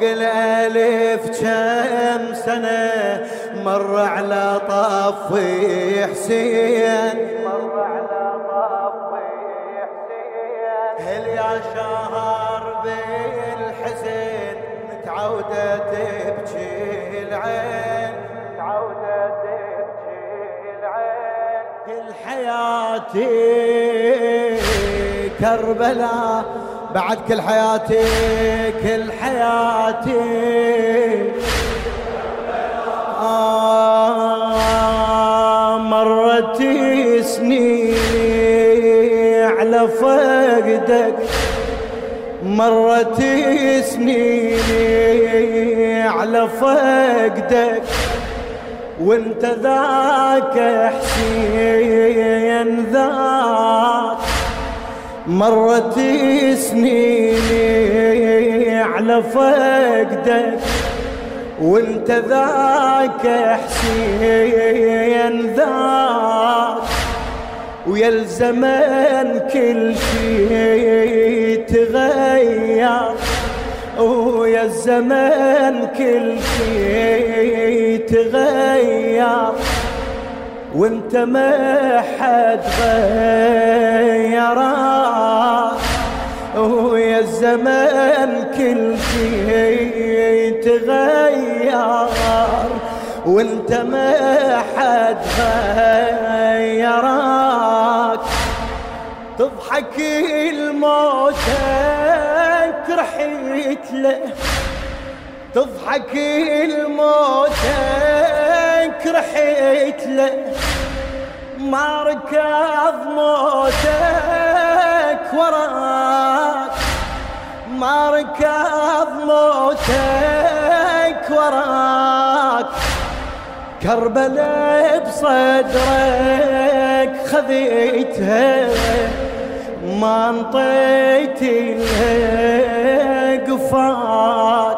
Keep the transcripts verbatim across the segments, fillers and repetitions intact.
الألف كم سنة مر على طف حسين، مر على طف حسين. هل يا شهر بالحسين متعودة تبكي العين، متعودة تبكي العين. كل حياتي كربلاء بعد كل حياتي، كل حياتي آه مرت سنيني على فقدك، مرت سنيني على فقدك. وانت ذاك حسين ذاك، مرت سنيني على فقدك. وانت ذاك حسين ذاك، ويا الزمن كل شي تغير، ويا الزمن كل شي تغير. وانت ما حد غيرك، ويا الزمن كل شي تغير. وانت ما حد غيرك. تضحك الموتك رحيت له، تضحك الموتك رحيت له. ما ركض موتك وراك، ما ركض موتك وراك. كربلاء بصدرك خذيتها، ما انطيت لها قفاك.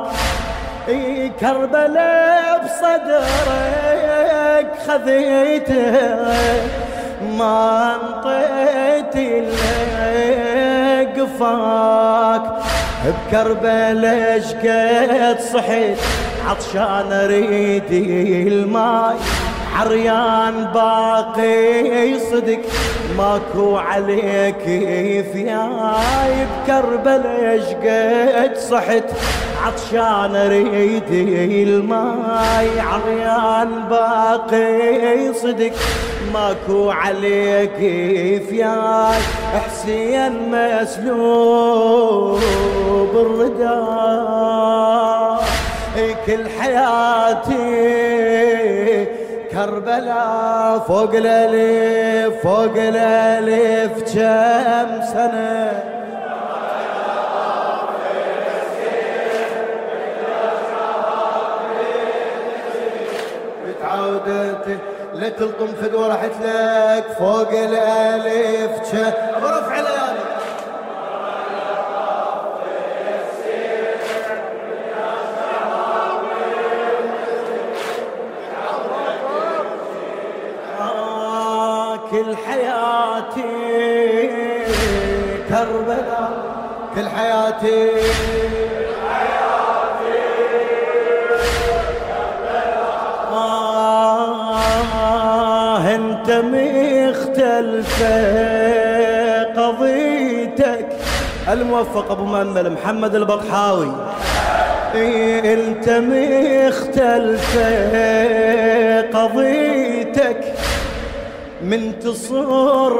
كربلاء بصدرك خذيتها، ما انطيت لها قفاك. بكربلاء شقد صحيت عطشان اريد الماي، عريان باقي صدق ماكو عليك ثياي. بكربلاء شقد صحت عطشان اريد الماي، عريان باقي صدق ماكو عليك ثياي. حسين مسلوب الرداء كل حياتي كربلاء. فوق الألف فوق الألف كم سنة متعودة لا تلطم فدوة راحت لك. فوق الألف كم برفع ليالي كل حياتي كربلاء، كل حياتي آه انت مختلفة قضيتك. الموفق ابو مأمل محمد البطحاوي. انت مختلفة قضيتك، من تصر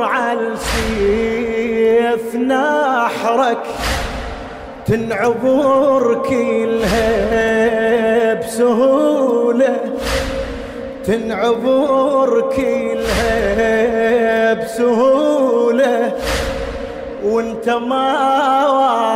عالسيف نحرك تنعبر كلها بسهولة، تنعبر كلها بسهولة. وانت ما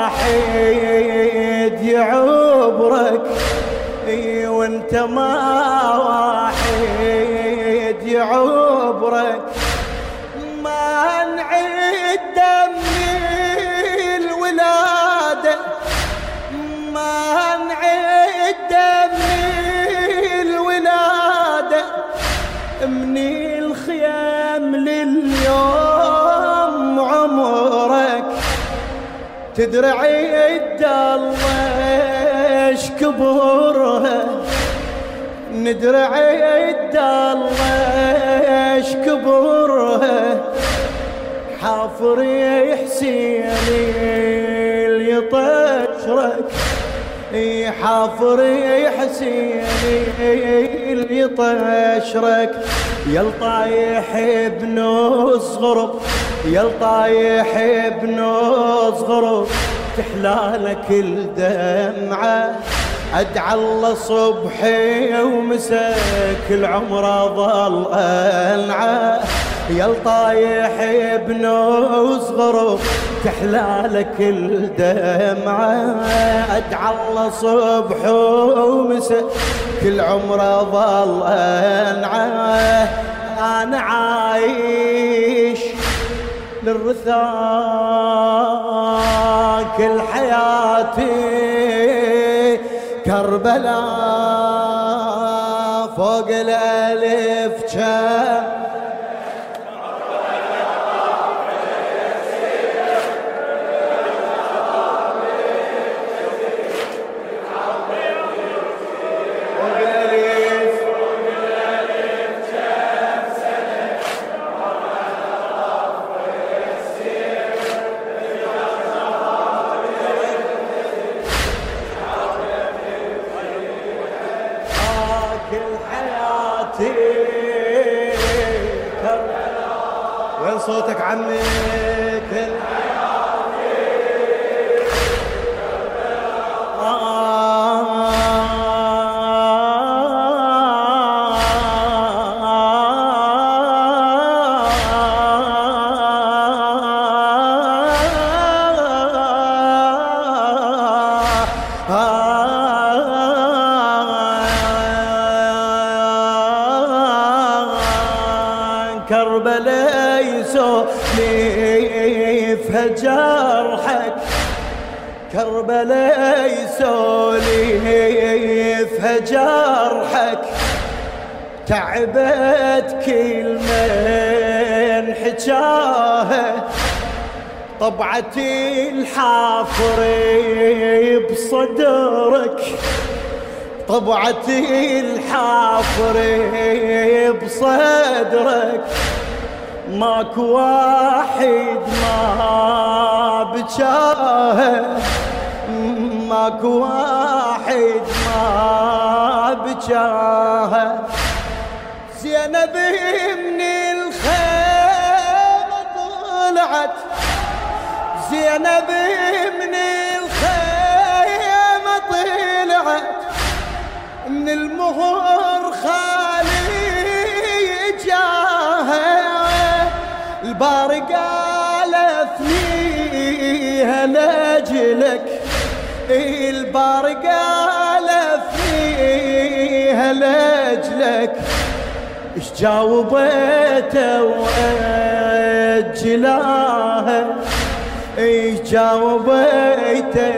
واحد يعبرك، وانت ما واحد يعبرك. ما نعد من الولادة، ما نعد من الولادة. من الخيام لليوم عمرك تدري عد الله ايش كبرها ندري عيد الله ايش كبرها حافر يا حسيني اللي يطشرك حافر يا حسيني اللي يطشرك يا الطايح ابن صغرب يا الطايح ابن صغرب تحلالك الدمعة أدعى الله صبحي ومساك العمر ظل ألعى يا الطايح ابن صغرب تحلالك الدمعة أدعى الله صبح ومساك العمر ظل ألعى أنا عايش للرثاق كل حياتي كربلاء فوق الألف كم وين صوتك عمي كل كربلاء يسولف جرحك كربلاء يسولف جرحك تعبت كل من حجاها طبعتي الحافر بصدرك طبعتي الحافر بصدرك ماكو واحد ما بجاه ماكو واحد ما بجاه زينب من الخيمة طلعت زينب من الخيمة طلعت من المهر خالي جاها الباري قالتنيها لاجلك الباري قالتنيها لاجلك اش جاوبته واجلاها ايش جاوبته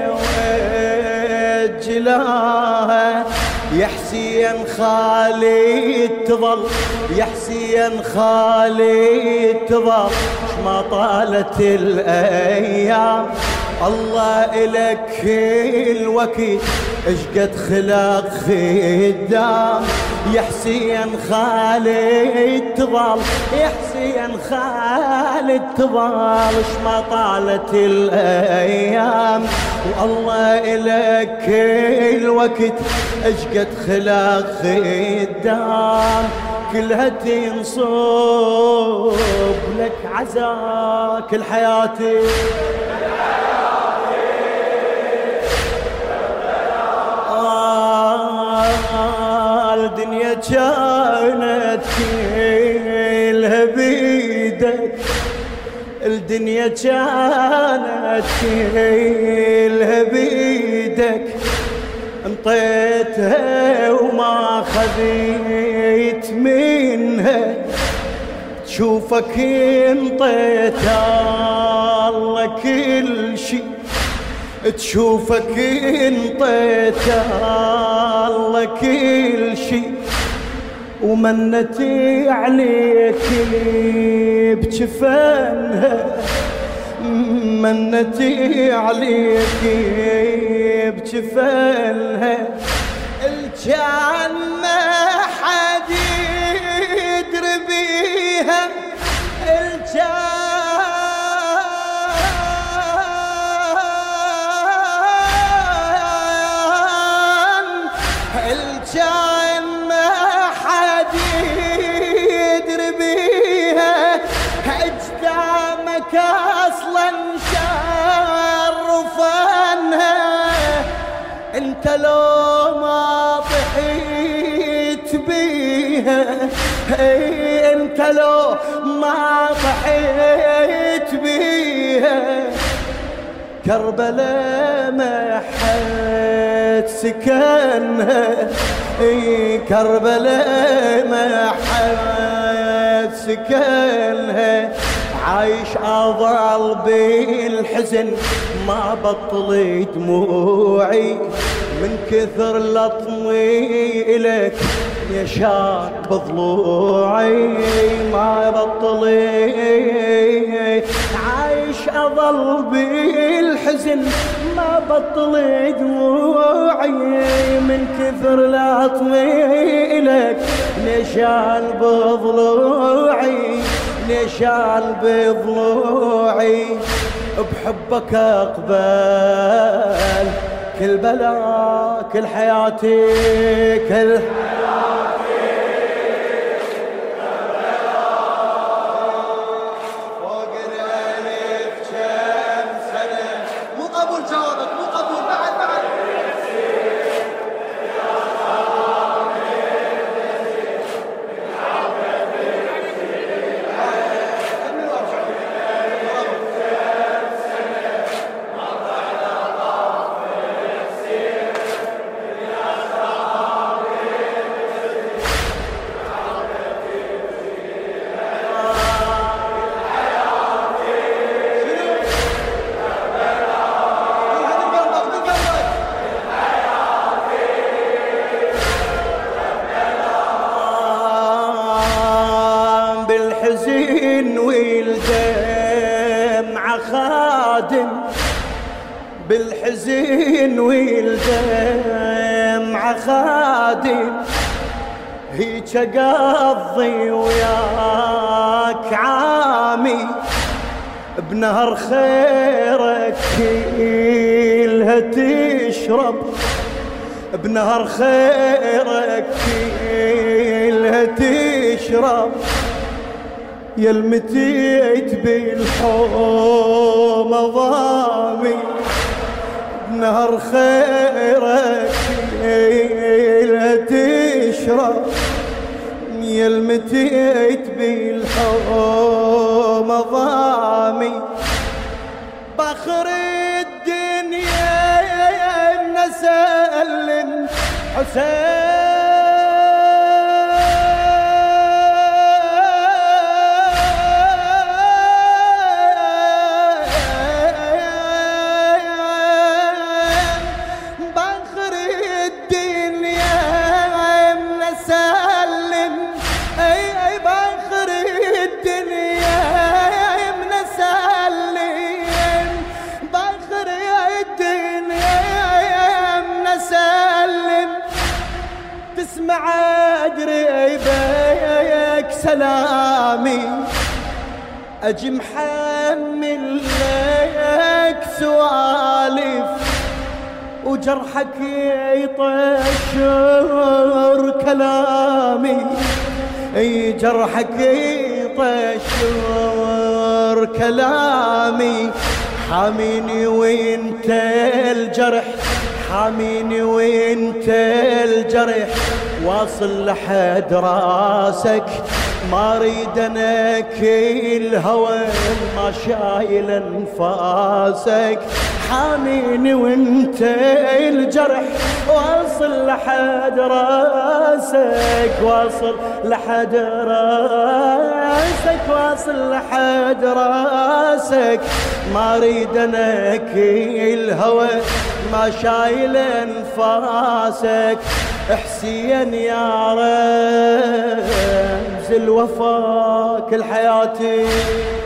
واجلاها يا حسين خالي تظل يا حسين خالي تظل ما طالت الايام الله إلك الوقت اشقد خلق خدام يا حسين خالد تظل يا حسين خالد تظل ما طالت الايام والله إلك الوقت اشقد خلق خدام كلها تنصب لك عزا كل حياتي الدنيا كانت كلها بيدك الدنيا كانت كلها بيدك انطيتها وما خذيت منها تشوفك انطيت الله كل شي تشوفك انطيت الله كل شي ومنتي عليك بجفنها منتي عليك بجفنها الجان ما حد يدري بيها الجان الجان ما حد يدري بيها اجدامك اصلا شرفنها انت لو ما ضحيت بيها اي انت لو ما ضحيت بيها كربلاء ما حد سكنها اي كربلاء ما حد سكنها عايش اظل بالحزن ما بطل دموعي من كثر لطمي إلك يا شاق بضلوعي ما بطل عايش اظل بالحزن ما بطل دموعي من كثر لطمي إلك نشال بضلوعي نشال بضلوعي بحبك اقبل كل بلا كل حياتي كل حياتي فوق الألف كم سنة مو قبول جوابك مو قبول بعد بعد بالحزن والدمع خادم بالحزن والدمع خادم هيك اقضي وياك عامي بنهر خيرك كلها تشرب بنهر خيرك كلها تشرب يا المتيت بالحوم ضامي بنهر خيرك لا تشرب يا المتيت بالحوم ضامي بخر الدنيا نسلم حسين تسمع قريبك سلامي اجي محمل لك سوالف وجرحك يطشر كلامي اي جرحك يطشر كلامي حاميني وانت الجرح حاميني وانت الجرح واصل لحد راسك ما اريد انا كل هوى ما شايل انفاسك حاميني وانت الجرح واصل لحد راسك واصل لحد راسك واصل لحد راسك ما اريد انا كل هوى ما شايل انفاسك حسين يا رمز الوفا كل حياتي